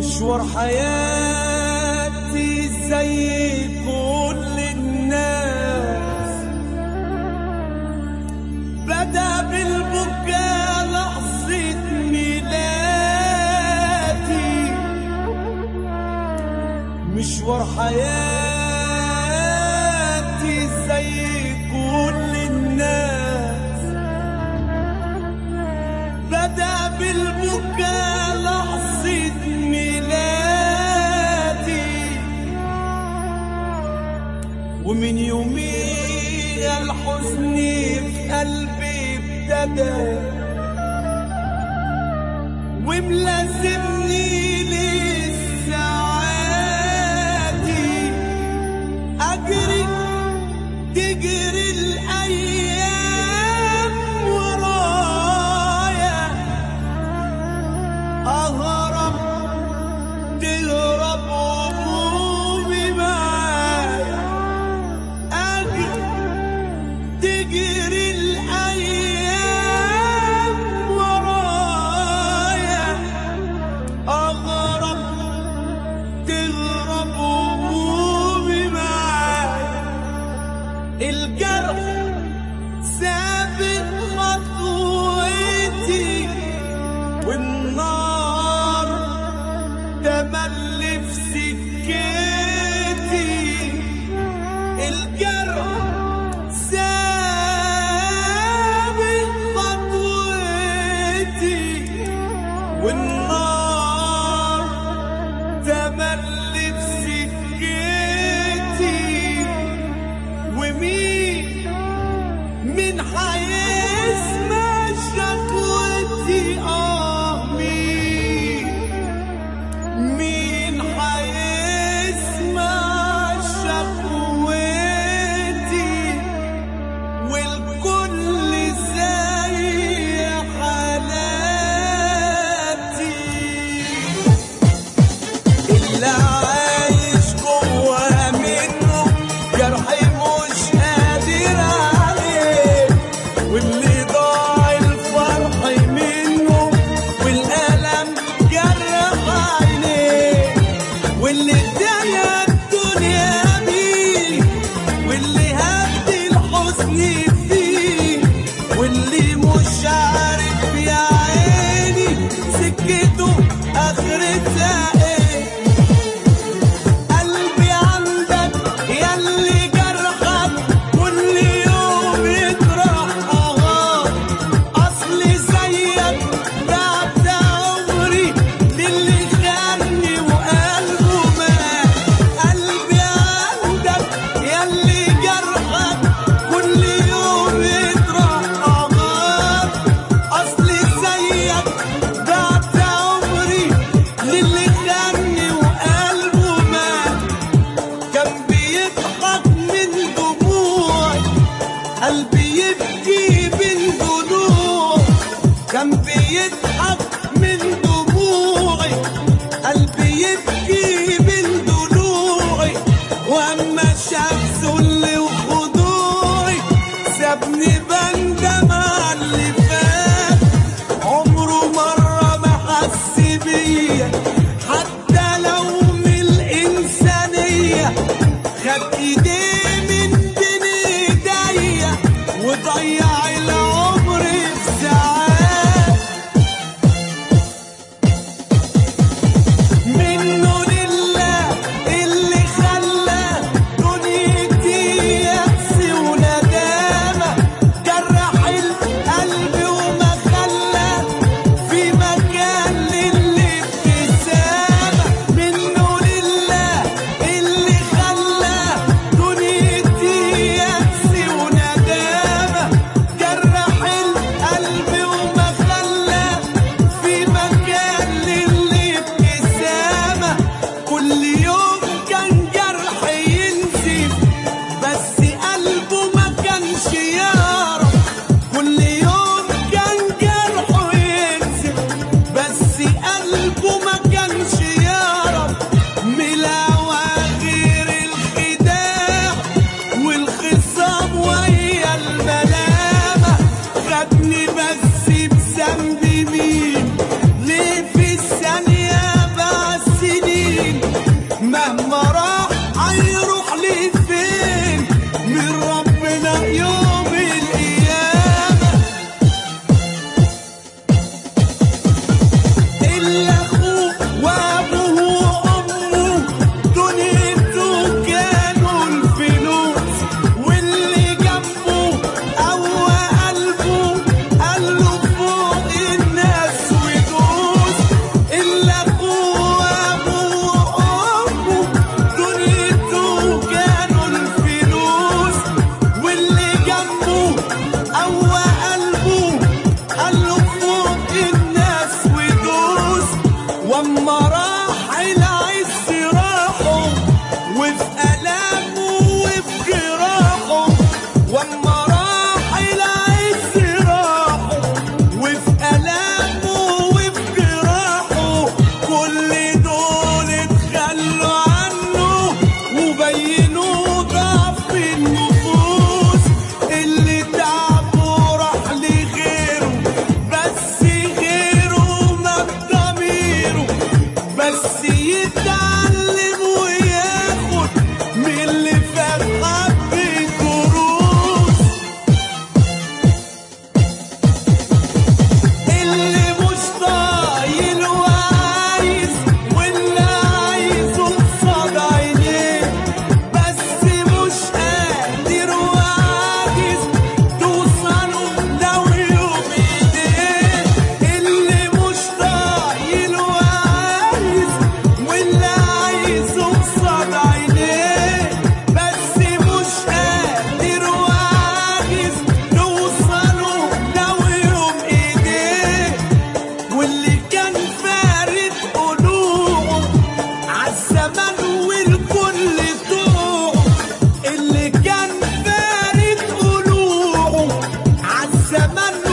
مشوار حياتي زي كل الناس، بدأ بالبكاء لحظة ميلادي. مشوار حياتي زي كل الناس، بدأ بالبكاء لحظة ميلادي. ومن يوميها الحزن في قلبي ابتدى، وملازمني للساعاتي. أجري تجري الأيام ورايا، أهرب تهرب همومي معايا. أجري تجري الأيام ورايا، أغرب تهرب همومي معايا. الجرح سابق خطوتي، والنار تملي في سكتي. الجرح سابق خطوتي، والنار تملي في سكتي. ومين حيسمع شكوتي؟ مين حيسمع شكوتي؟ والكل زي حالاتي. اللي عايش جوا منه جرحي مش قادر عليه، واللي ضاع الفرح منه والألم جرح عينيه، واللي ادايا الدنيا بيه، واللي هدي الحزن فيه، واللي مش عارف يا عيني سكته آخرتها ايه. قلبي عندك ياللي جرحك كل يوم يجرح. أصلي زيك بعد عمري للي خاني وقلبه مات. قلبي عندك ياللي جرحك كل يوم يجرح. أصلي زيك بعد عمري للي خاني وقلبه مات. كان بيضحك من دموعي، قلبي يبكي من ضلوع. كان بيضحك من دموعي، قلبي يبكي من ضلوعي. واما شاف ذلي وخضوعي سابني بندم على اللي فات. عمره مرة ما حس بيا حتى لو من الإنسانية. خد ايديه من بين ايديا وضيع العمر في ساعات. منه لله اللي خلى دنيتي يأس وندامة، جرح القلب وما خلى في مكان للابتسامة. منه لله اللي خلى دنيتي يأس وندامة، جرح زمان